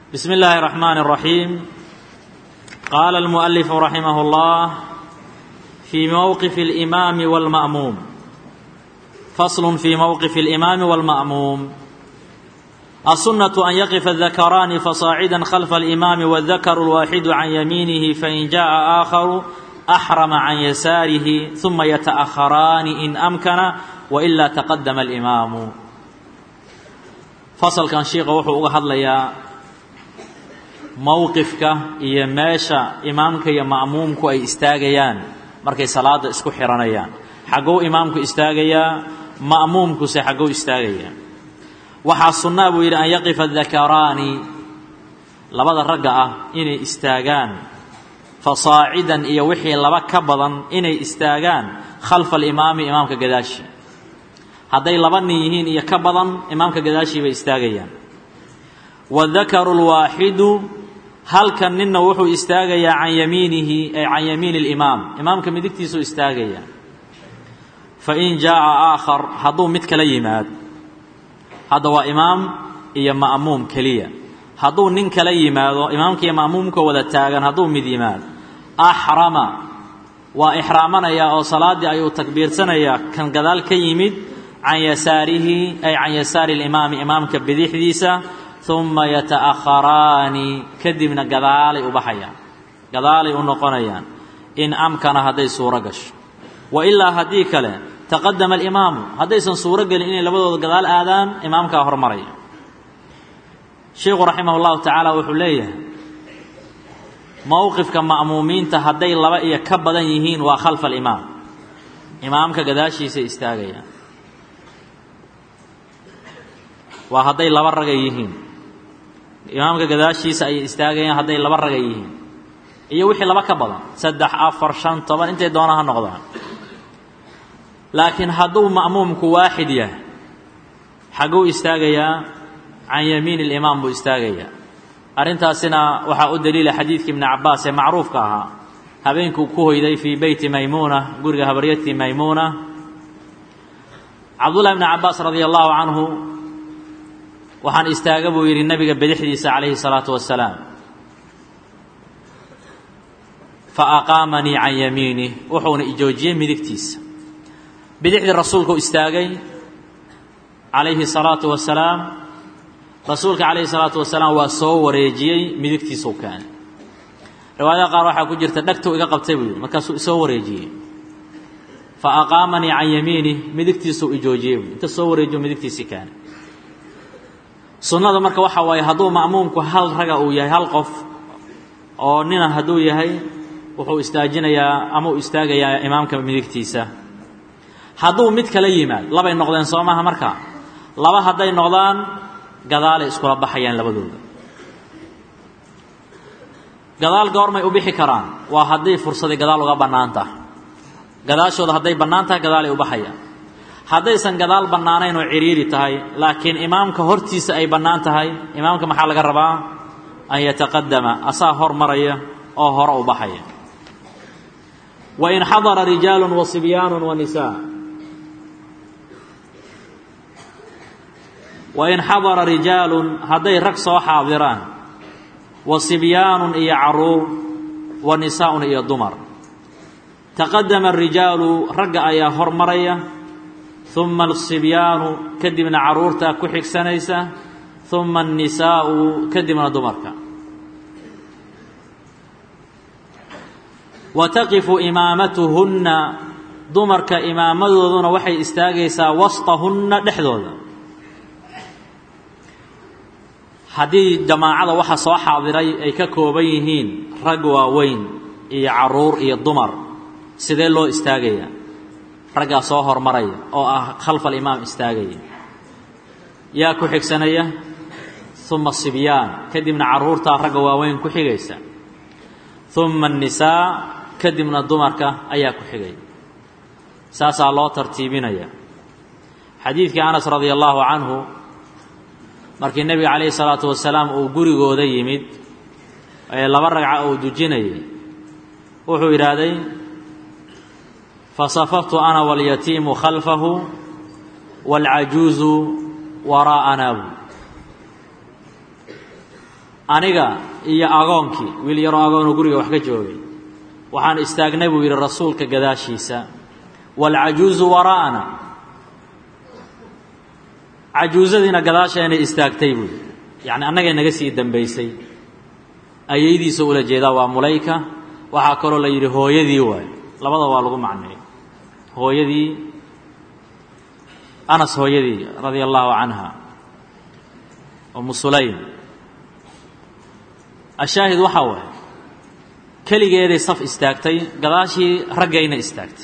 بسم الله الرحمن الرحيم. قال المؤلف رحمه الله: في موقف الإمام والمأموم. فصل في موقف الإمام والمأموم. السنة أن يقف الذكران فصاعدا خلف الإمام والذكر الواحد عن يمينه، فإن جاء آخر أحرم عن يساره ثم يتأخران إن أمكن، وإلا تقدم الإمام. فصل كان شيخ وحو uga hadlaya mowqifka iyo meesha imaamka iyo ma'muumku ay istaagayaan markay salaada isku xiranayaan. xagoo imaamku istaagayaa, ma'muumku se xagoo istaagayaa. waxa sunnah buu yiri an yaqifa dhakaraani, labada ragga ah inay istaagaan, fasaacidan iyo wixii laba ka badan inay istaagaan khalfa al-imaam, imaamka gadaashi. hadday laba nin yihiin iyo ka badan, imaamka gadaashi bay istaagayaan. wadhakaru alwaaxidu, halkan ninna wuxuu istaagayaa can yamiinihi ay can yamiini alimaam, imaamka midigtiisuu istaagayaa. fain jaa'a aakhar, hadduu mid kala yimaad, hadda waa imaam iyo ma'muum keliya. hadduu nin kala yimaado, imaamka iyo ma'muumka wada taagan, hadduu mid yimaad, axrama waa ixraamanayaa oo salaaddii ayuu takbiirsanayaa kan gadaal ka yimid, can yasaarihi ay can yasaari alimaami, imaamka bidixdiisa. uma yata'akharaani, kadibna gadaalay u baxayaan, gadaalay u noqonayaan, in amkana hadday suuro gasho. wa ilaa haddii kale taqadama alimaamu, haddaysan suuro gelin inay labadooda gadaal aadaan, imaamkaa hormaraya. sheikhu raximah llahu tacaala wuxuu leeyahay mowqifka ma'muumiinta hadday laba iyo ka badan yihiin waa khalfa alimaam, imaamka gadaashiisay istaagayaan. waa hadday laba ragay yihiin, imaamka gadaashiisa ayay istaagayaan hadday laba ragay yihiin, iyo wixii laba ka badan, 3, 4, 5, 10 intay doonaan ha noqdaan. laakiin hadduu ma'muumku waaxid yahay, xaguu istaagayaa? can yamiin alimaam buu istaagayaa. arrintaasina waxaa u daliila xadiidkii ibni cabbaas ee macruufka ahaa, habeenkuu ku hoyday fii beyti maymuuna, guriga habaryatii maymuuna. cabdullahi ibni cabbaas radia allahu canhu, waxaan istaaga buu yidhi nabiga bidixdiisa calayhi salaatu wasalaam, fa aqaamanii can yamiinih, wuxuuna ijoojiyey midigtiisa. bidixdii rasuulku istaagay calayhi salaatu wasalaam, rasuulka calayhi salaatu wasalaam waa soo wareejiyey, midigtiisuu keenay. riwaayadaha qaar waxaa ku jirta dhagtuu iga qabtay buu yidhi, markaasuu isoo wareejiyey. fa aqaamanii can yamiinih, midigtiisuu ijoojiyey buu, inta soo wareejiyo midigtiisii keenay. sunnada marka waxa waaye hadduu ma'muumku hal raga uu yahay, hal qof oo nina hadduu yahay, wuxuu istaajinayaa ama uu istaagayaa imaamka midigtiisa. hadduu mid kala yimaad, labay noqdeen soo maaha, marka laba hadday noqdaan, gadaalay iskula baxayaan labadooda. gadaal goormay u bixi karaan? waa haddii fursaday gadaal uga bannaan tahay. gadaashooda hadday bannaan tahay, gadaalay u baxayaan. haddaysan gadaal bannaanayn oo ciriiri tahay, laakiin imaamka hortiisa ay bannaan tahay, imaamka maxaa laga rabaa? an yataqadama, asaa hormaraya oo hore u baxaya. wain xadara rijaalun wa sibyaanun wa nisaa, wain xadara rijaalun, hadday rag soo xaadiraan, wa sibyaanun iyo caruur, wa nisaa'un iyo dumar. taqadama arijaalu, ragga ayaa hormaraya, uma alsibyaanu, kadibna caruurtaa ku xigsanaysa, uma annisaa'u, kadibna dumarka. wa taqifu imaamatuhunna, dumarka imaamadooduna waxay istaagaysaa wasطahunna, dhexdooda. haddii jamaacada waxa soo xaadiray ay ka kooban yihiin rag waaweyn iyo caruur iyo dumar, sidee loo istaagayaa? raggaa soo hormaraya oo ah khalfa alimaam istaagaya. yaa ku xigsanaya? uma sibyaan, kadibna caruurtaa ragga waaweyn ku xigaysa. uma annisaa, kadibna dumarka ayaa ku xigaya. saasaa loo tartiibinaya. xadiidkii anas radia allahu canhu, markii nebiga calayhi salaatu wasalaam uu gurigooda yimid ee laba ragca uu dujinayay, wuxuu yidhaahday: fasafaftu ana walyatiimu khalfahu waalcajuuzu waraa'anaa. aniga iyo agoonkii wiil yaro agoon guriga wax ka joogay waxaan istaagnay buu yiri rasuulka gadaashiisa wal ajuuzu waraana ajuuzadina gadaasheena istaagtay buu yani annaga naga sii dambeysay ayaydiisa ula jeeda waa Mulayka waxa kale la yiri hooyadii waay labada waa lagu macneeyay hooyadii Anas hooyadii radiyallahu anha Sulaym الشاهد waxa way kaligeeday saf istaagtay gadaashii ragayna istaagtay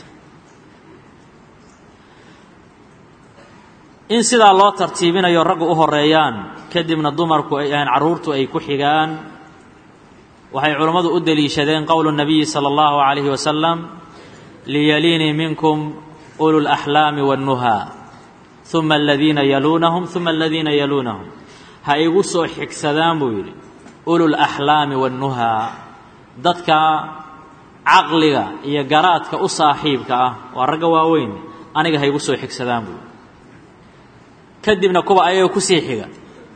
in sida loo tartiibinayo rag u horeeyaan kadibna dumarku ay caruurtu ay ku xigaan waxay culimadu u daliishadeen qowlu nabiy sallallahu alayhi wa sallam liyalini minkum ulul ahlami wan nuha thumma alladhina yalunhum thumma alladhina yalunhum ha igu soo xigsadaan buu yiri ulul ahlami wan nuha dadka aqliga iyo garaadka u saaxiibka ah waa rag waaweyn aniga ha igu soo xigsadaan buu kadibna kuba ayaga ku sii xiga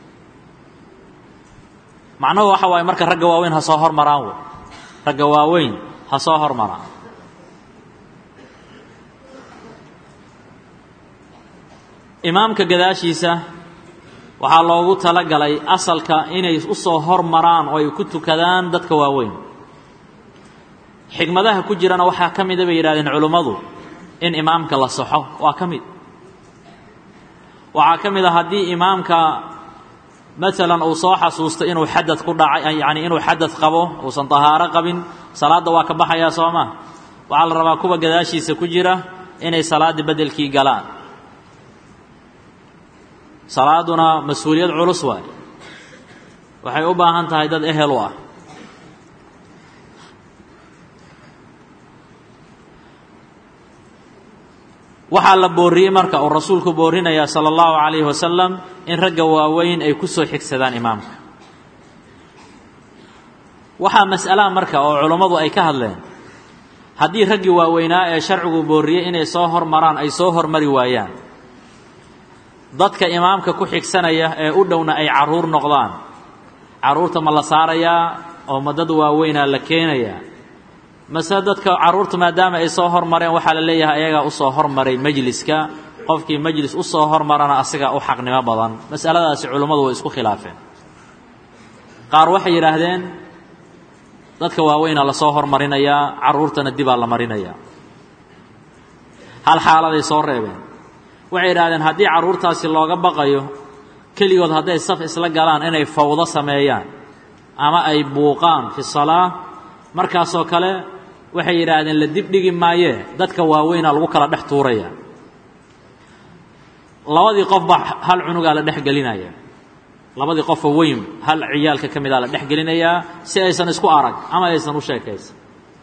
macnaheedu waxa way marka rag waaweyn ha soo hormaraan rag waaweyn ha soo hormaraan imaamka gadaashiisa waxaa loogu tala galay asalka inay u soo hormaraan oo ay ku tukadaan dadka waaweyn xigmadaha ku jirana waxa kamid ah yiraahdeen culimadu in imaamka la saxo waa kamid waxa kamid ah hadii imaamka مثلا uu soo xasuusto inuu xadad ku dhacay yani inuu xadad qabo oo san tahaaro qabin salaada waa ka baxaya sooma waxa la rabaa kuba gadaashiisa ku jira inay salaada bedelkii galaan salaaduna mas'uuliyad culus waay waxay u baahan tahay dad ehel ah waxa la booriyay marka oo rasuulku boorinaya sallallahu alayhi wasallam in ragga waaweyn ay ku soo xigsadaan imaamka waxa mas'ala marka oo culimadu ay ka hadleen hadii ragga waaweynaa ee sharcigu booriyay inay soo hormaraan ay soo hormari waayaan dadka imaamka ku xigsanaya ee u dhowna ay caruur noqdaan caruurta ma la saaraya oo madad waaweynaa la keenaya masaadadka caruurta maadaama ay soo hormareen waxa la leeyahay ayaga u soo hormaray majliska qofkii majlis u soo hormarana asaga u xaqnimo badan mas'aladaas culimadu way isku khilaafeen qaar waxay yiraahdeen dadka waaweyna la soo hormarinaya caruurtana dib la marinaya hal xaaladay soo reebeen waxay yiraahdeen hadii caruurtaasi looga baqayo kaligood haday saf isla galaan inay fawdo sameeyaan ama ay buuqaan fi salaah markaas oo kale waxay yiraahdeen la dib dhigi maaye dadka waaweyn lagu kala dhex tuuraya labadii qof hal cunuga la dhex gelinaya labadii qof weyn hal ciyaalka kamid ah la dhex gelinaya si aysan isku arag ama aysan u sheekaysan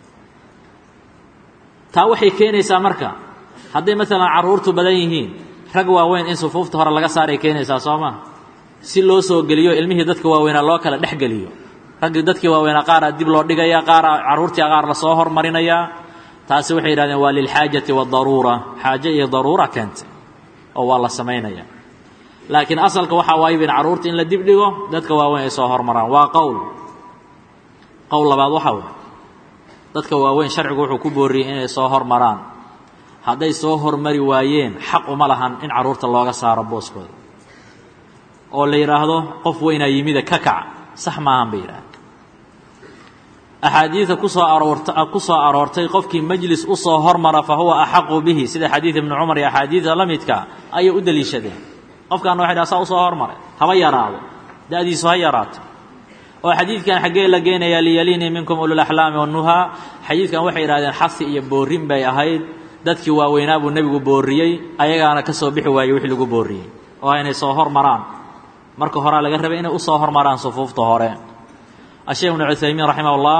taa waxay keenaysaa marka haddii mesela caruurtu badan yihiin rag waaweyn in sufuufta hore laga saaray keenaysaa sooma si loo soo geliyo ilmihii dadka waaweyn loo kala dhex geliyo ragga dadkii waaweyn qaar dib loo dhigaya qaar caruurtii qaar la soo hormarinaya taasi waxay yiraahdeen waa lil haajati wad daruura haaje iyo daruura keentay oo waa la sameynaya laakiin asalka waxa waay in caruurta in la dib dhigo dadka waaweyn ay soo hormaraan waa qowl labaad waxa way dadka waaweyn sharcigu wuxuu ku booriyay inay soo hormaraan haday soo hormari waayeen xaq uma lahan in caruurta looga saaro booskooda oo la yiraahdo qof weyn ay yimid ka kac sax ma aan beeraa أحاديث كسو أرورتي قفكي مجلس أصو هرمر فهو أحق به سيدة حديث ابن عمر أحاديث لميتك أي أدلي شده قف كان واحد أصو هرمر هويا راو ده دي صهيرات وحديث كان حقين لقينا يليني منكم أولو الأحلام والنهى حديث كان وحي رادين حصي يبورين بي أهيد دادكي واويناب النبي بوريي أيها أنا كسو بحي ويوحي لقو بوريي وأنا صو هرمران مركو هرا لقرب إنه أصو هرمران صفوف طهورين الشيخ ابن عثيمين رحمه الله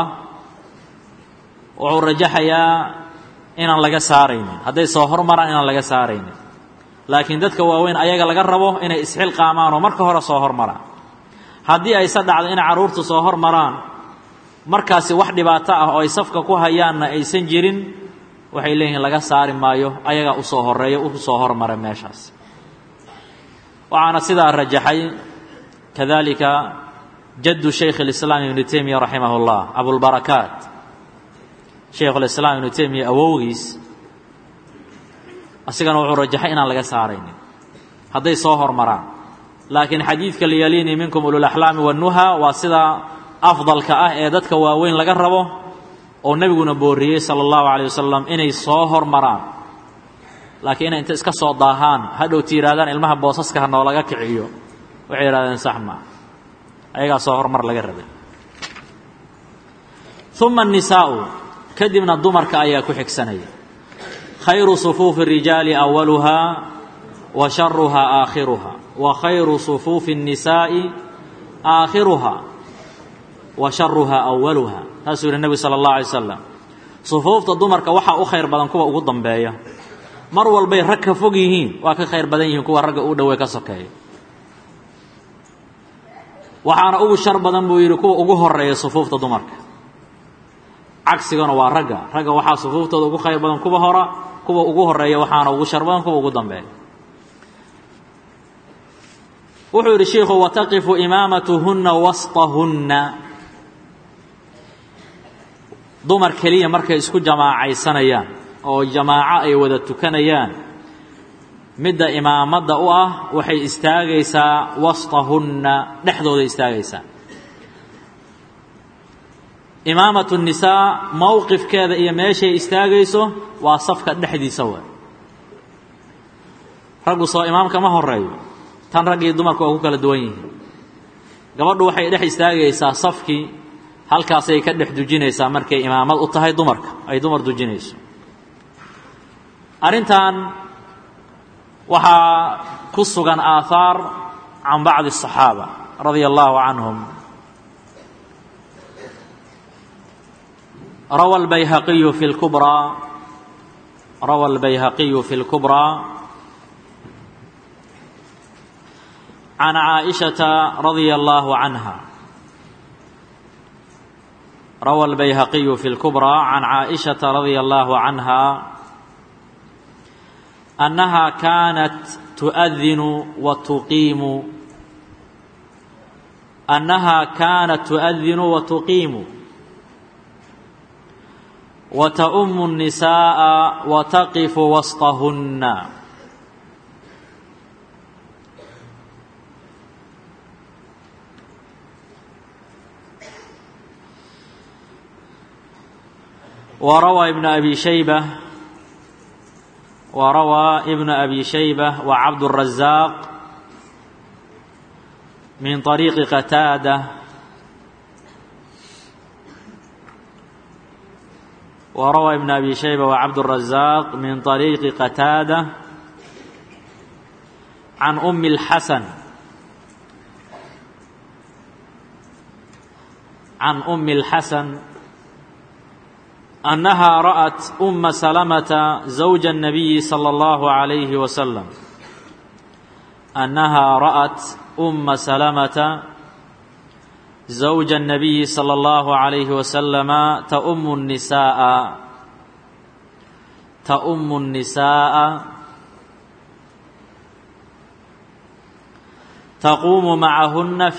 ورجحيا إن laga saaraynin haday soo hormaraan in laga saaraynin laakiin dadka waaweyn ayaga laga rabo inay isxil qaamaan oo marka hore soo hormaraan hadii ay sadacdo in caruurtu soo hormaraan markaasi wax dhibaato ah oo ay safka ku hayaan aysan jirin waxay leeyihiin laga saari maayo ayaga u soo horeeyo u soo hormaray meeshaas waxaana sida rajaxay kadalika جد شيخ الإسلام ابن تيمية رحمه الله أبو البركات شيخ الإسلام ابن تيمية أووغيس أسيقنا وحو رجحينا لغا سارين هذا صهر مران لكن حديث كالياليني منكم أولو الأحلام والنهى واسدا أفضل كأهدتك واوين لغا ربو والنبي نبوريه صلى الله عليه وسلم إني صهر مران لكن أنت إسكا صداهان هدو تيرادان المها بوصصك هنو لغا كعيو وعيرادان سحما أيها صهر مر لغا ربي ثم النساء كدمنا الضمر كأيها كحك سنة خير صفوف الرجال أولها وشرها آخرها وخير صفوف النساء آخرها وشرها أولها هذا النبي صلى الله عليه وسلم صفوف الضمر كوحا أخير بدن كوا ugu dambeeya mar walbay rag ka fog yihiin waa ka khayr badan yihiin kuwa ragga u dhaw ka sokeeyo waxaana ugu shar badan buu yiri kuwa ugu horeeya صفوفta dumarka cagsigana waa ragga waxa صفوفتooda ugu khayr badan kuwa ugu horeeya waxaana ugu shar badan kuwa ugu dambeeya wuxuu yiri sheekhu wataqifu imamatuhunna wasṭahunna dumar kaliya markay isku jamaacaysanayaan oo jamaaca ay wada tukanayaan midda imaamada u ah waxay istaagaysaa wasṭahunna dhexdooda istaagaysaa imaamatu nisaa mowqifkeeda iyo meeshay istaagayso waa safka dhexdiisa way raggu soo imaamka ma horeeyo tan rag iyo dumarku waa ku kala duwan yihiin gabadhu waxay dhex istaagaysaa safkii halkaas ay ka dhex dujinaysaa markay imaamad u tahay dumarka ay dumar dujinayso arintan waxa ku sugan aathar can bacd as-saxaaba radiyallahu anhum روى البيهقي في الكبرى عن عائشة رضي الله عنها روى البيهقي في الكبرى عن عائشة رضي الله عنها أنها كانت تؤذن وتقيم وتؤم النساء وتقف وسطهن وروى ابن أبي شيبة وعبد الرزاق من طريق قتادة وروى ابن أبي شيبة وعبد الرزاق من طريق قتادة عن أم الحسن أنها رأت أم سلمة زوج النبي صلى الله عليه وسلم زوج النبي صلى الله عليه وسلم تؤم النساء تقوم معهن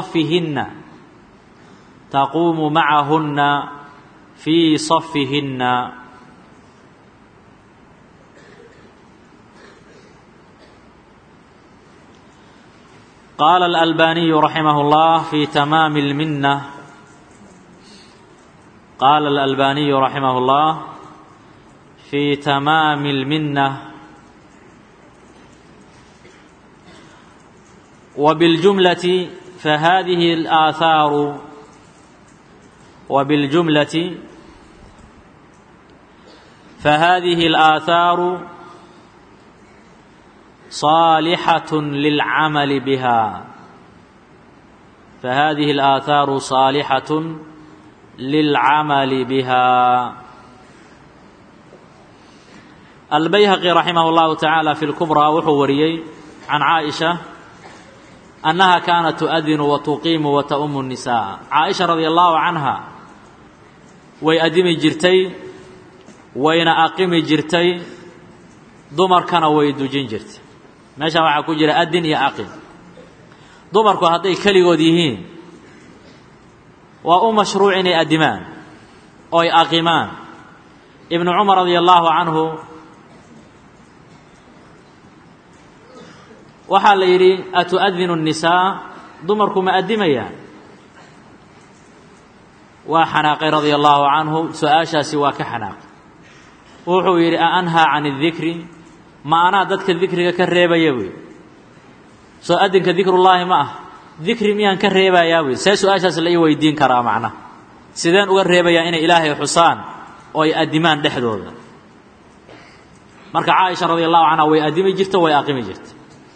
في صفهن قال الألباني رحمه الله في تمام المنة وبالجملة فهذه الآثار صالحة للعمل بها البيهقي رحمه الله تعالى في الكبرى وحوريي عن عائشة أنها كانت تؤذن وتقيم وتؤم النساء عائشة رضي الله عنها ويأدمي جرتي وين أقيمي جرتي دمر كان ويدوجين جرتي meesha waxa ku jira adin iyo aqil dumarku haday kaligood yihiin ومشروع إني أدمان أو أقيمان ابن عمر رضي الله عنه وحال يري أتؤذن النساء دمركم أدميا وحناق رضي الله عنه سؤاشا سواك حناق وحو يري أنهى عن الذكر ما أنا ضدك الذكر كريبا يوي سؤادنك ذكر الله معه ذكر ميان كريبا يوي سؤاشا سلي ويدين كرا معنا سيدان أقريبا يا إن إلهي حسان أو أدمان دحدود مركا عائشة رضي الله عنها ويأدمي جرت ويأقمي جرت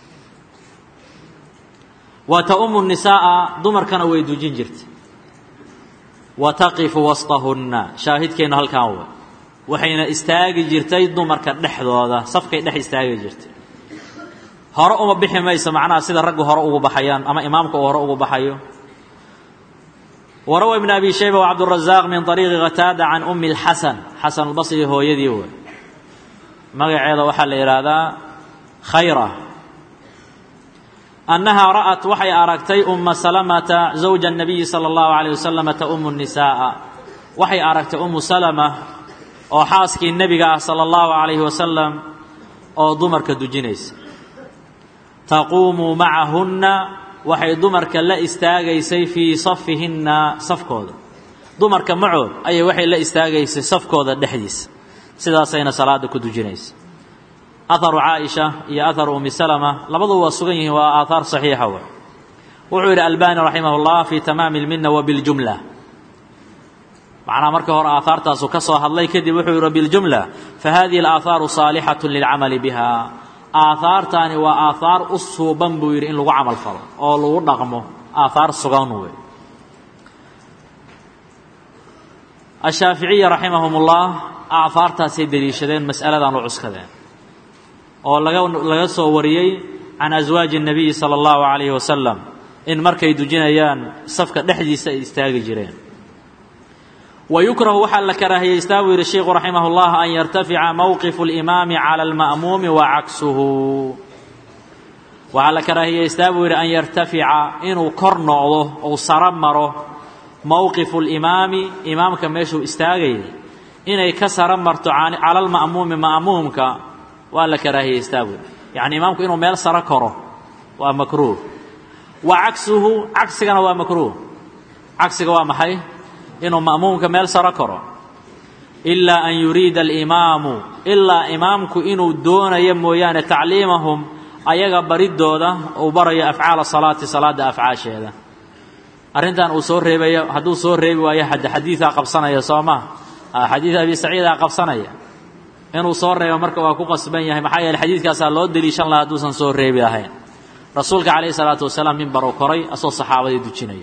وتأم النساء دمر كان ويدوجين جرت وتقف وسطهن شاهد كين هالكاوة وحين استاجي جرتي دمر كان دحدود صفك دح استاجي جرت هرأوا مبحي ما يسمعنا سيد الرجل هرأوا بحيان أما إمامك هرأوا بحيو وروى ابن أبي شيبة وعبد الرزاق من طريق غتادة عن أم الحسن حسن البصري هو يدي هو مقعد وحل إرادة خيرة أنها رأت وحي أركتي أم سلمة زوج النبي صلى الله عليه وسلم تأم النساء وحي أركت أم سلمة وحاسك النبي صلى الله عليه وسلم أو دمرك دجنيس تقوم معهن waxay dumarka la istaagaysay fi safihinna safkooda dumarka macood ay waxay la istaagaysay safkooda dhexdiisa sidaasayna salaada ku dujinaysa atharu Aisha iyo atharu Ummi Salama labadu waa sugan yihiin waa athar saxiixa wuxuu yiri Albani rahimahullah fi tamam al-minna wa bil jumla macna marka hore athartaas ka soo hadlay kadib wuxuu yiri bil jumla fa hadhihi al-atharu salihatun lil amali biha آثارتاني وآثار أصوبان بوير إن لغو عمل فضل أو لغو نغمو آثار صغانوه الشافعية رحمهم الله آثارتا سيدري شدين مسألة دان لعس كذين أو لغو صوريي عن أزواج النبي صلى الله عليه وسلم إن مركي دجينيان صفقة نحدي استاغي جيرين ويكره وحل كراهية يستاوي الشيخ رحمه الله أن يرتفع موقف الإمام على المأموم وعكسه وحل كراهية يستاوي أن يرتفع إنه كرنعه أو سرمره موقف الإمام إمامك ميشو استاغي إنه يكسر مرت على المأموم مأمومك وحل كراهية يستاوي يعني إمامك إنه ميل سركره ومكروه وعكسه عكسك هو مكروه عكسك هو محي إنه مأمومك ميل سركره إلا أن يريد الإمام إلا إمامك إنه دون يمويان تعليمهم أيغا بريدودا وبري أفعال صلاة أفعال هذا أرنتان أصور ريبي هدو صور ريبي ويا حديث قبصنا يا صوما حديث أبي سعيد قبصنا يا إنه صور ريبي مركب وكو قصبين يا محايا الحديث كاسا لو دلي شان الله هدوسا صور ريبي هين رسولك عليه الصلاة والسلام من بروكري أصول صحابة يدوشيني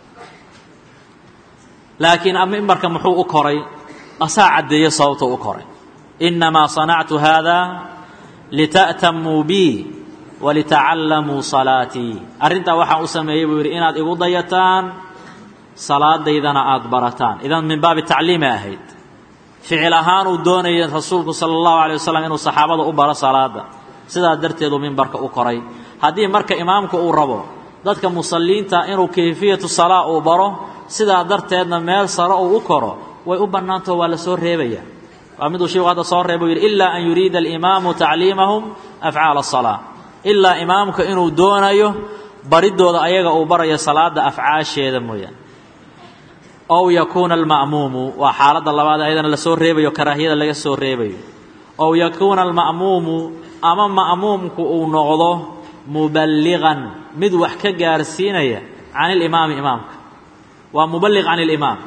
لكن أمبرك محو أكري أساعد دي صوت أكري إنما صنعت هذا لتأتموا بي ولتعلموا صلاتي أرنت وحا أسميه بيري إناد إبو ضيتان صلاة ديدنا أكبرتان إذن من باب التعليم أهيد فعلهان ودوني رسولك صلى الله عليه وسلم إنه صحابة أبرا صلاة سيدا درتيدو من برك أكري هذه مرك إمامك أوربو ذاتك مصلين تا إنه كيفية الصلاة أبرا سيدا درتيدنا ميل صلاة أكرا ويؤبنانته ولا سور ريبيا ومدو شيء هذا صور ريبيا إلا أن يريد الإمام تعليمهم أفعال الصلاة إلا إمامك إنه دونيه بريدو ذا أيغا أبرا صلاة أفعال شيئا مويا أو يكون المأموم وحالة الله بعد أيضا لسور ريبيا كراهية لغا سور ريبيا أو يكون المأموم أمام مأمومك أو نغضه مبلغا مدوح كجارسينيا عن الإمام إمامك ومبلغ عن الإمام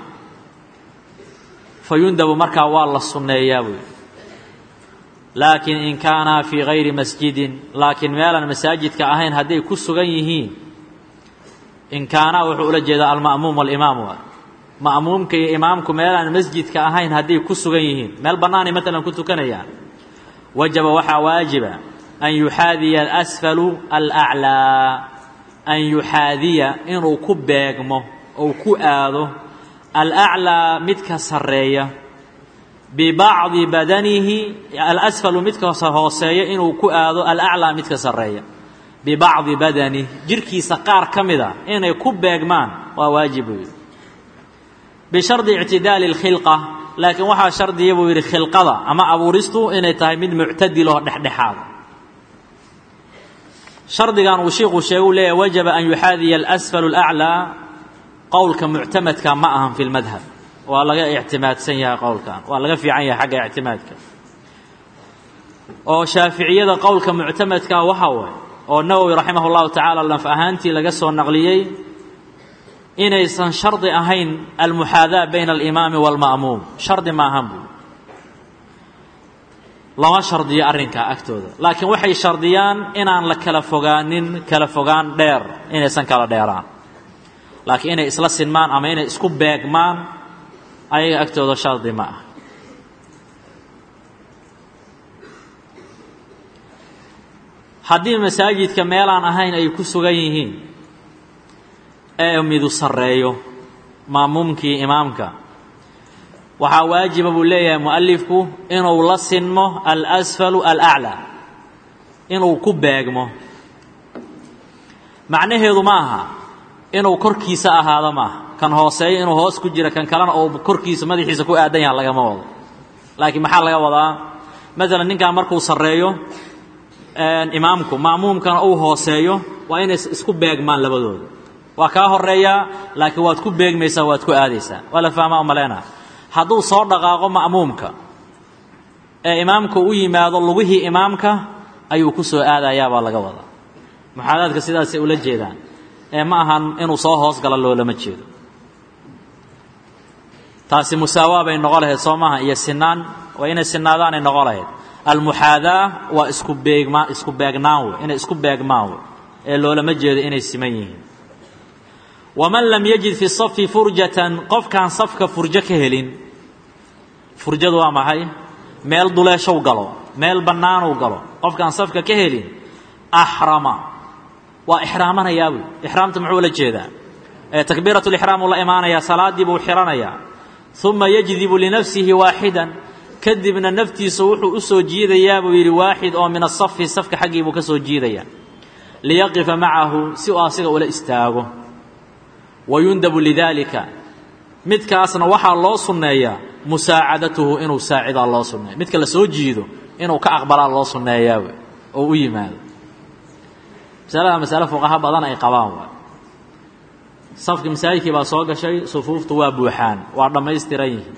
فيندب مركا والله السنة لكن إن كان في غير مسجد لكن مالا مساجد كأهين هدي كسغيهين إن كان وحول جدا المأموم والإمام مأموم كي إمامكم مالا مسجد كأهين هدي كسغيهين مال بناني مثلا كنت كنيا وجب وحا واجب أن يحاذي الأسفل الأعلى أن يحاذي إن ركب يقمه أو كؤاده الأعلى متك سرية ببعض بدنه الأسفل متك سهوسية إنه كؤاده الأعلى متك سرية ببعض بدنه جركي سقار كمدا إنه كب يقمان وواجب bishardi ictidaali alkhilqa laakiin waxaa shardiya buu yidhi khilqada ama abuuristu inay tahay mid muctadil oo dhexdhexaada shardigan uu sheekhu sheeguu leeyahay wajaba an yuxaadiya alasfalu alaclaa qowlka muctamadka ma ahan fi lmadhab waa laga ictimaadsan yahay qowlkan waa laga fiican yahay xagga ictimaadka oo shaaficiyada qowlka muctamadka waxa waay oo nawowi raximah allahu tacaala laf ahaantii laga soo naqliyey inaysan shardi ahayn almuxaadaa bayna alimaami waalma'muum shardi ma ahan buu lama shardiyo arrinkaa agtooda laakiin waxay shardiyaan inaan la kala fogaanin kala fogaan dheer inaysan kala dheeraan laakiin inay isla sinmaan ama inay isku beegmaan ayaga agtooda shardi ma ah haddii masaajidka meelaan ahayn ay ku sugan yihiin ee midu sarreeyo maamuumkii imaamka waxaa waajiba buu leeyahay mu'alifku inuu la sinmo alasfalu alaclaa inuu ku beegmo macnaheedu ma aha inuu korkiisa ahaado maaha kan hooseeyo inuu hoos ku jiro kan kalena oo korkiisa madaxiisa ku aadan yaha lagama wado laakiin maxaa laga wadaa maalan ninkan markuu sarreeyo imaamku ma'muumkana uu hooseeyo waa inay isku beegmaan labadooda waa kaa horeeyaa laakiin waad ku beegmaysaa waad ku aadaysaa waa la fahmaa umaleynaa hadduu soo dhaqaaqo ma'muumka ee imaamka u yimaado lugihii imaamka ayuu ku soo aadayaa baa laga wadaa muxaadaadka sidaasay ula jeedaan ee ma ahan inuu soo hoos galo loolama jeedo taasi musaawaa bay noqon lahayd soo maaha iyo sinaan waa inay sinaadaanay noqon lahayd almuxaadaa waa isku beegnaan wey inay isku beegmaan wey ee loolama jeedo inay siman yihiin waman lam yajid fi safi furjatan qofkaan safka furjo ka helin furjadu waa maxay meel duleeshow galo meel bannaanuu galo qofkaan safka ka helin axrama waa ixraamanayaa buy ixraamta muxuu la jeedaa takbiiratu lixraam uu la imaanayaa salaaddii buu xiranayaa uma yajdibu linafsihi waaxidan kadibna naftiisa wuxuu u soo jiidayaa buu yidhi waaxid oo min asafi safka xaggii buu ka soo jiidayaa liyaqifa macahu si uu asiga ula istaago wayundabu lidaalika midkaasna waxaa loo sunneeyaa musaacadatuhu inuu saacidaa loo sunneeyo midka la soo jiido inuu ka aqbalaa loo sunneeyaa wey oo u yimaado masalada masale fuqaha badan ay qabaan waay safkii masaajidkii baa soo gashay sufuuftu waa buuxaan waa dhammaystiran yihiin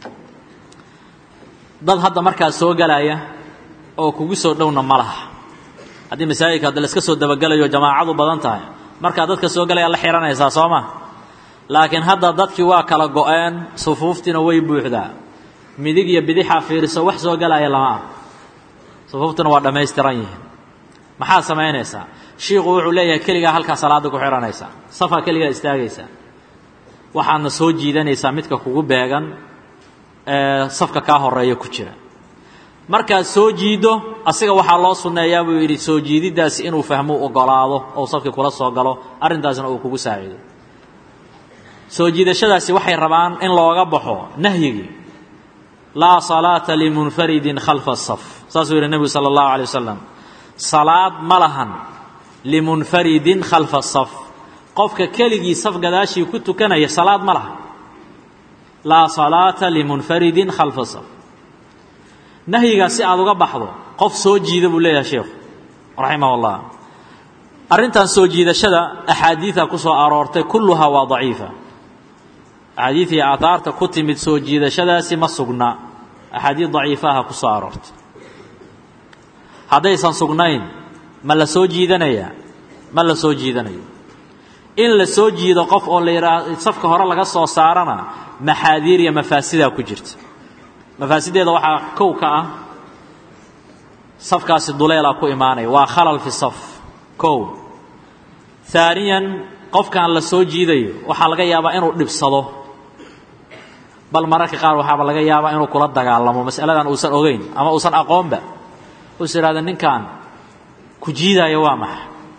dad hadda markaa soo galaya oo kugu soo dhowna ma laha haddii masaajidka hadda layska soo dabagelayo jamaacadu badan tahay markaa dadka soo galaya la xihanaysaa soo ma laakiin hadda dadkii waa kala go-een sufuuftiina way buuxdaa midig iyo bidixaa fiiriso wax soo galaya lama ah sufuuftuna waa dhammaystiran yihiin maxaa samaynaysaa shiikhu wuxuu leeyahay keligaa halkaa salaada ku xihanaysaa safaa keligaa istaagaysaa waxaadna soo jiidanaysaa midka kugu beegan ee safka kaa horeeya ku jira markaad soo jiido asiga waxaa loo sunneeyaa buu yidhi soo jiididdaasi inuu fahmo ogolaado ou safkii kula soo galo arrintaasna uu kugu saaciido soo jiidashadaasi waxay rabaan in looga baxo nahyigii laa salaata limunfaridin khalfa asaf saasuu yidhi nebigu sala allahu alay wasalam salaad ma lahan limunfaridin khalfa asaf qofka keligii saf gadaashii ku tukanaya salaad ma laha laa salaata limunfaridin khalfa asaf nahyigaa si aad uga baxdo qof soo jiida buu leeyahay sheekhu raximah ullah arrintan soo jiidashada axaadiida ku soo aroortay kulluhaa waa daciifa axaadiid iyo aataarta ku timid soo jiidashadaasi ma sugna axaadiid daciifaha ku soo aroortay haddaysan sugnayn ma la soo jiidanayaa ma la soo jiidanayo in la soo jiido qof oo la yidhaahdo safka hore laga soo saarana maxaadiir iyo mafaasidaa ku jirta mafaasideeda waxaa kow ka ah safkaasi duleelaa ku imaanaya waa khalal fi saf kow haaniyan qofkaan la soo jiidayo waxaa laga yaabaa inuu dhibsado bal mararka qaar waxaaba laga yaabaa inuu kula dagaalamo mas'aladan uusan ogeyn ama uusan aqoonba us idhahda ninkan ku jiidaayo waa maxa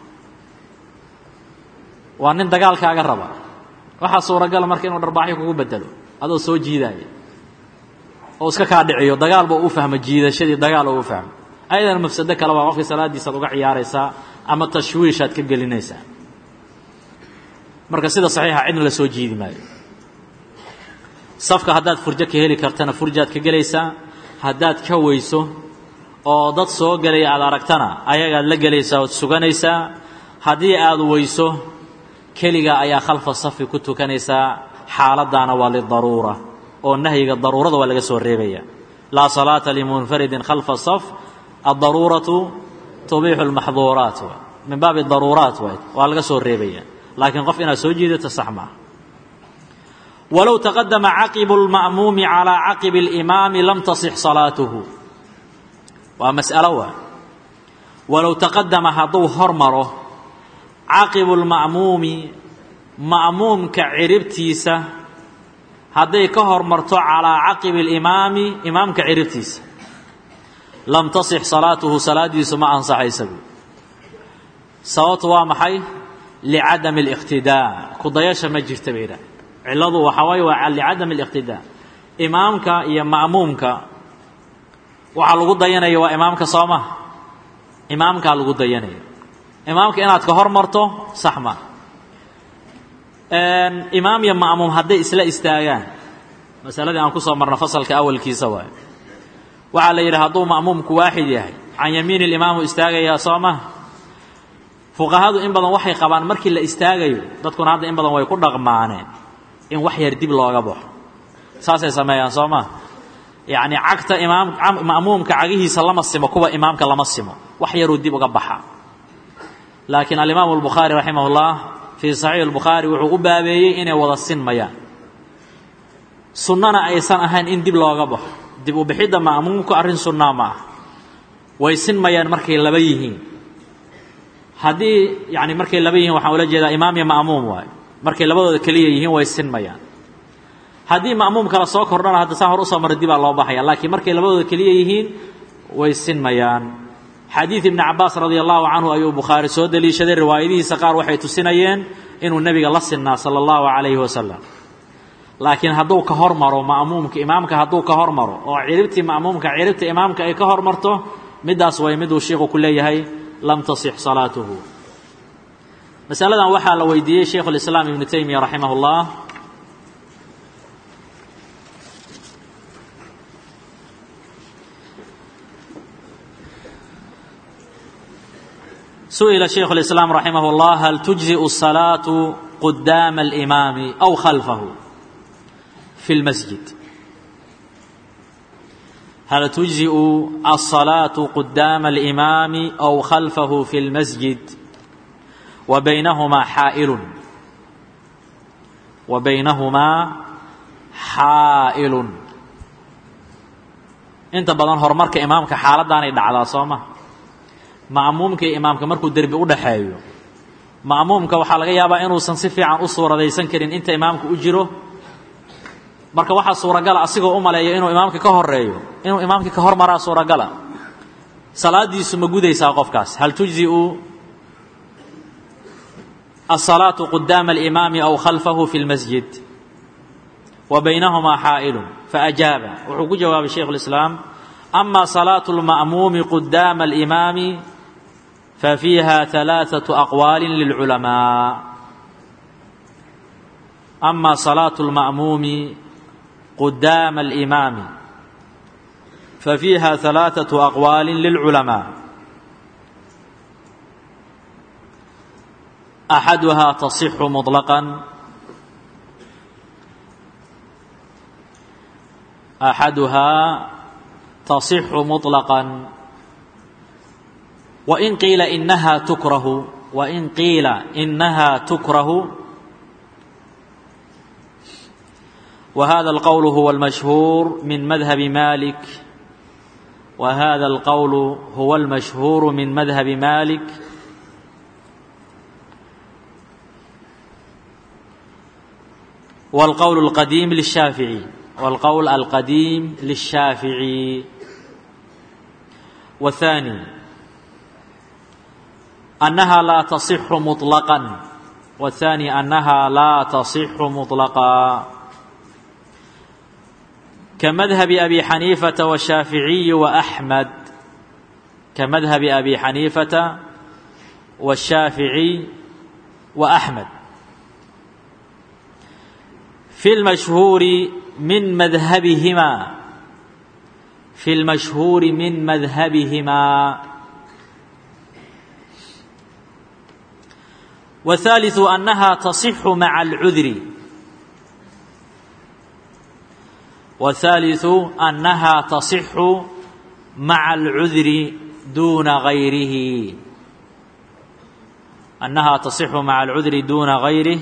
waa nin dagaalkaaga raba waxaa suuragala marka inuu dharbaaxyo kugu bedelo adoo soo jiidaaya oo iska kaa dhiciyo dagaal buu u fahmo jiidashadii dagaal oo u fahmo ayadana mafsado kale waa qofkii salaadiisaad uga ciyaaraysaa ama tashwiishaad ka gelinaysaa marka sida saxiixa cidna la soo jiidi maayo safka haddaad furjo ka heli kartana furjaad ka gelaysaa haddaad ka weyso oo dad soo gelaya aad aragtana ayagaad la gelaysaa ood suganaysaa haddii aad weyso keligaa ayaa khalfa safi ku tukanaysaa xaaladaana waa lidaruura oo nahyiga daruurada waa laga soo reebaya laa salaata limunfaridin khalfa saf addaruuratu tubiixu lmaxduuraat min baabi daruuraat waa laga soo reebaya laakiin qof inaad soo jiidato sax maaha walow taqadama caqibu lma'muumi calaa caqibi alimaami lam tasix salaatuhu waa mas'alo waa walow taqadama hadduu hormaro caqibu lma'muumi ma'muumka ciribtiisa hadday ka hormarto calaa caqibi alimaami imaamka ciribtiisa lam tasix salaatuhu salaadiisu ma ansaxaysa sababtu waa maxay licadami aliqtidaa ku dayasha ma jirta bay yidhaah cilladu waxaa waaye waa licadami aliqtidaa imaamka iyo ma'muumka waxaa lagu dayanaya waa imaamka soo maha imaamkaa lagu dayanaya imaamka inaad ka hormarto sax ma imaam iyo ma'muum hadday isla istaagaan masaladii aan ku soo marna fasalka awalkiisa waaye waxaa la yidhi hadduu ma'muumku waaxid yahay can yamiini alimaamu istaagayaa soo maha fuqahadu in badan waxay qabaan markii la istaagayo dadkuna hadda in badan way ku dhaqmaaneen in wax yar dib looga baxo saasay sameeyaan soo maha yacni cagta ma'muumka cagihiisa lama simo kuwa imaamka lama simo wax yaruu dib uga baxa laakiin alimaamu albukhaari raximah ullah fii saxiix albukhaari wuxuu u baabeeyey inay wada sinmayaan sunnana aysan ahayn in dib looga baxo dib u bixidda ma'muumku arrin sunnaa ma ah way sinmayaan markay laba yihiin haddii yani markay laba yihiin waxaan ula jeedaa imaam iyo ma'muum waayo markay labadooda keliya yihiin way sinmayaan haddii ma'muum kala soo kordhana hadda saa hor usoo marra dibaa loo baxaya laakiin markay labadooda keliya yihiin way sinmayaan xadiid ibni cabbaas radia allahu canhu ayuu bukhaari soo deliishaday riwaayadihiisa qaar waxay tusinayeen inuu nebiga la sinnaa sala allahu calayhi wasalam laakiin hadduu ka hormaro ma'muumka imaamka hadduu ka hormaro oo ciribtii ma'muumka ciribta imaamka ay ka hormarto middaas way miduu sheikhu ku leeyahay lam tasix salaatuhu masaladan waxaa la weydiiyey shaykhu lislaam ibnu taymiya raximah ullah سئل شيخ الإسلام رحمه الله هل تجزئ الصلاة قدام الإمام أو خلفه في المسجد هل تجزئ الصلاة قدام الإمام أو خلفه في المسجد وبينهما حائل انت بدن هرمرك إمامك حالدانay dhacdaa sooma ma'muumka iyo imaamka markuu derbi u dhaxeeyo ma'muumka waxaa laga yaabaa inuusan si fiican u suuradaysan karin inta imaamku u jiro marka waxaa suuragala asigoo u maleeya inuu imaamka ka horeeyo inuu imaamka ka hormaraa suuragala salaadiisu ma gudaysaa qofkaas hal tujzi'u الصلاة قدام الإمام أو خلفه في المسجد وبينهما حائل فأجاب وحكو جواب الشيخ الإسلام أما صلاة المأموم قدام الإمام ففيها 3 أقوال للعلماء أما صلاة المأموم قدام الإمام ففيها 3 أقوال للعلماء أحدها تصح مطلقا وإن قيل إنها تكره وهذا القول هو المشهور من مذهب مالك والقول القديم للشافعي والثاني أنها لا تصح مطلقا كمذهب أبي حنيفة والشافعي وأحمد في المشهور من مذهبهما في المشهور من مذهبهما. والثالث أنها تصح مع العذر. والثالث أنها تصح مع العذر دون غيره. أنها تصح مع العذر دون غيره،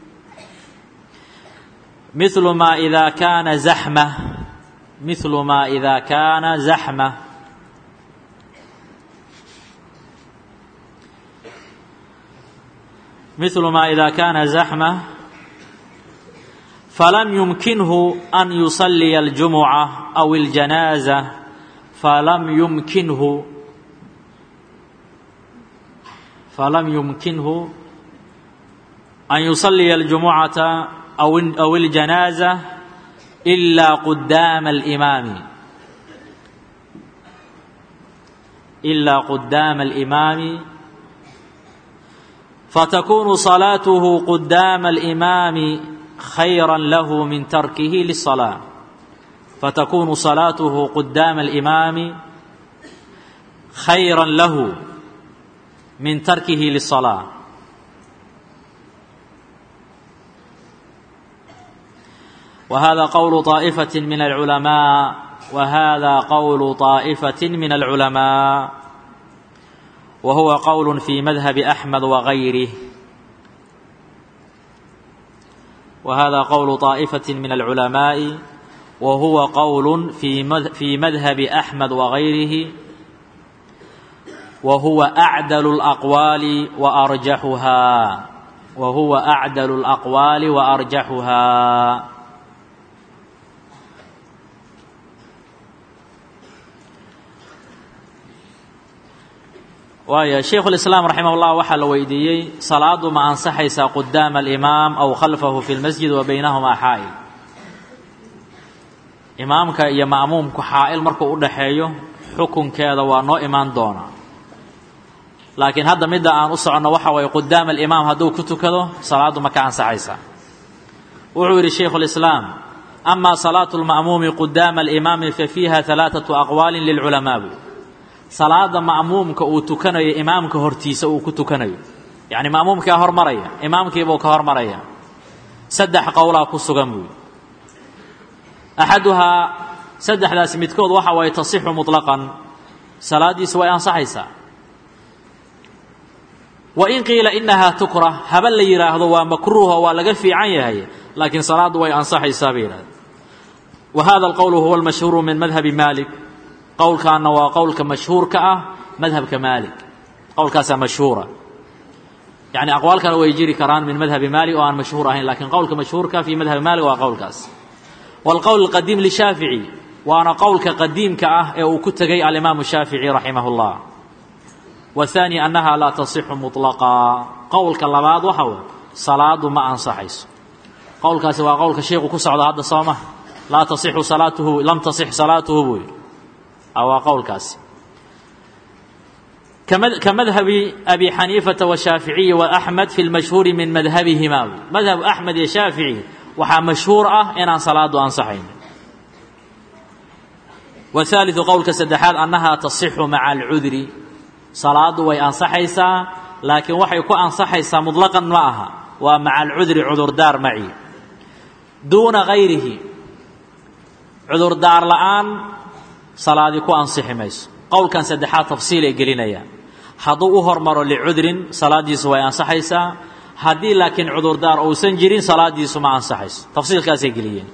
مثل ما إذا كان زحمة، مثل ما إذا كان زحمة، مثل ما إذا كان زحمة فلم يمكنه أن يصلي الجمعة أو الجنازة، فلم يمكنه أن يصلي الجمعة أو الجنازة إلا قدام الإمام، إلا قدام الإمام، فتكون صلاته قدام الإمام خيرا له من تركه للصلاة، فتكون صلاته قدام الإمام خيرا له من تركه للصلاة. وهذا قول طائفة من العلماء، وهذا قول طائفة من العلماء، وهو قول في مذهب أحمد وغيره. وهذا قول طائفة من العلماء وهو قول في مذهب أحمد وغيره، وهو أعدل الأقوال وأرجحها، وهو أعدل الأقوال وأرجحها. waayo sheekhu islaam raximahullah waxaa la weydiiyey salaadu ma ansaxaysaa qudaama alimaam aw khalfahu fi lmasjid wa baynahumaa xaa'il. imaamka iyo ma'muumku xaa'il markuu u dhaxeeyo xukunkeeda waa noo imaan doonaa, laakiin hadda midda aan u soconno waxa waye qudaama alimaam hadduu ku tukado salaadu ma ka ansaxaysaa. wuxuu yidhi sheikhu lislaam: ama salaatu lma'muumi qudaama alimaami fa fiiha halaathatu aqwaalin lilculamaa. salaada ma'muumka uu tukanayo imaamka hortiisa uu ku tukanayo, yacni ma'muumkaa hormaraya, imaamkiibuu ka hormaraya, saddex qowlaa ku sugan buuyi. axaduhaa saddexdaas midkood waxa waye tasixu muطlaqan, salaadiisu way ansaxaysaa. wain qiila inahaa tukrah, haba la yidhaahdo waa makruuho waa laga fiican yahay, laakiin salaaddu way ansaxaysaa bay yidhahda. wa hada alqowlu huwa almashhuuru min madhabi maalik. qowlkaana waa qowlka mashhuurka ah madhabka maalik, qowlkaasaa mashhuura. yacni aqwaal kale way jiri karaan min madhabi maalik oo aan mashhuur ahayn, laakiin qowlka mashhuurka fii madhabi maalik waa qowlkaas. waalqowl alqadiim lishaafici, waana qowlka qadiimka ah ee uu ku tegay alimaamu shaafici raximahu llah. wathani annaha laa tasixu mutlaqa, qowlka labaad waxa way salaadu ma ansaxayso. qowlkaasi waa qowlka sheikhu ku socda hadda soo maha, laa tasixu salaatuhu, lam tasix salaatuhu buu yidhi. waa qowlkaasi kamadhabi abi xaniifata washaaficiyi waaxmed fi lmashhuuri min madhabihima. madhab axmed iyo shaafici waxaa mashhuur ah inaan salaadu ansaxayn. wahaaliثu qowlka saddexaad annahaa tasixu maca alcudri, salaadu way ansaxaysaa, laakiin waxay ku ansaxaysaa muطlaqan ma aha, waa maca alcudri, cudurdaar maci, duuna gayrihi, cudurdaar la'aan salaadii ku ansixi mayso. qowlkan saddexaad tafsiil ay gelinayaan. hadduu u hormaro licudrin salaadiisu way ansaxaysaa, haddii laakiin cudurdaar uusan jirin salaadiisu ma ansaxayso. tafsiilkaasay geliyeen.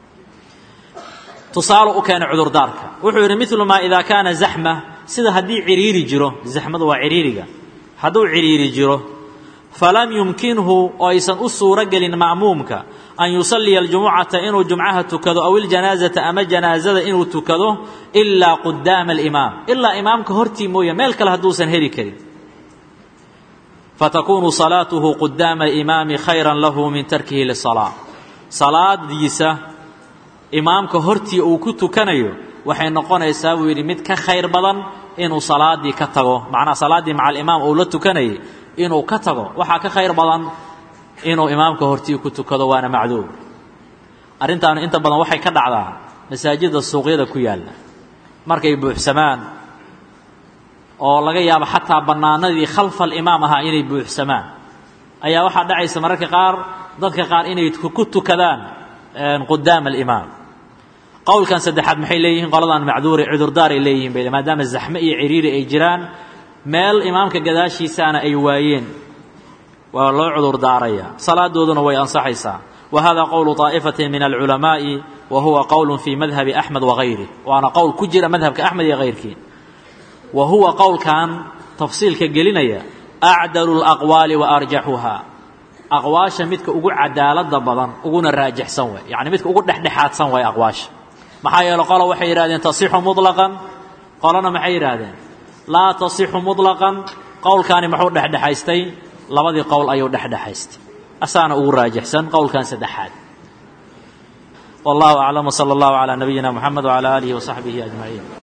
tusaale u keenay cudurdaarka, wuxuu yidhi midlu maa idaa kaana zaxma, sida haddii ciriiri jiro, zaxmadu waa ciriiriga, hadduu ciriiri jiro, falam yumkinhu oo aysan u suuro gelin ma'muumka an yusalliya aljumucata inuu jumcaha tukado aw iljanaazata ama janaazada inuu tukado ilaa qudaama alimaam, ilaa imaamka hortii mooye meel kale hadduusan heli karin. fatakuunu salaatuhu qudaama alimaami khayran lahu min tarkihi lisalaa. salaadiisa imaamka hortii uu ku tukanayo waxay noqonaysaa buu yidhi mid ka khayr badan inuu salaadii ka tago, macnaa salaaddii maca alimaam uu la tukanayay inuu ka tago waxaa ka khayr badan inuu imaamka hortii ku tukado, waana macduur. arrintaanu inta badan waxay ka dhacdaa masaajidda suuqyada ku yaalla markay buuxsamaan oo laga yaabo xataa bannaanadii khalfa alimaam ahaa inay buuxsamaan ayaa waxaa dhacaysa mararka qaar dadka qaar inay ku tukadaan qudaama alimaam qowlkan saddexaad maxay leeyihiin qoladan macduuri cudurdaaray leeyihiin bay maadaama zaxme iyo ciriiri ay jiraan meel imaamka gadaashiisaana ay waayeen waa loo cudurdaaraya salaadooduna way ansaxaysaa وهذا قول طائفة من العلماء وهو قول في مذهب أحمد وغيره وأنا قول كجر مذهب كأحمد غيرك وهو قول كان تفصيل كجلنا أعدل الأقوال وأرجحها أقواش متك أقول عدالة ضبطا أقول الراجح سوى يعني متك أقول دحدحات سوى أقواش محايا قال وحي رادين تصيح مطلقا قالنا محي رادين لا تصيح مطلقا قول كان محور دحدحايستين لبدي قول أيو دحدحايست أسانا أقول راجحسن قول كان سدحات والله أعلم صلى الله على نبينا محمد وعلى آله وصحبه أجمعين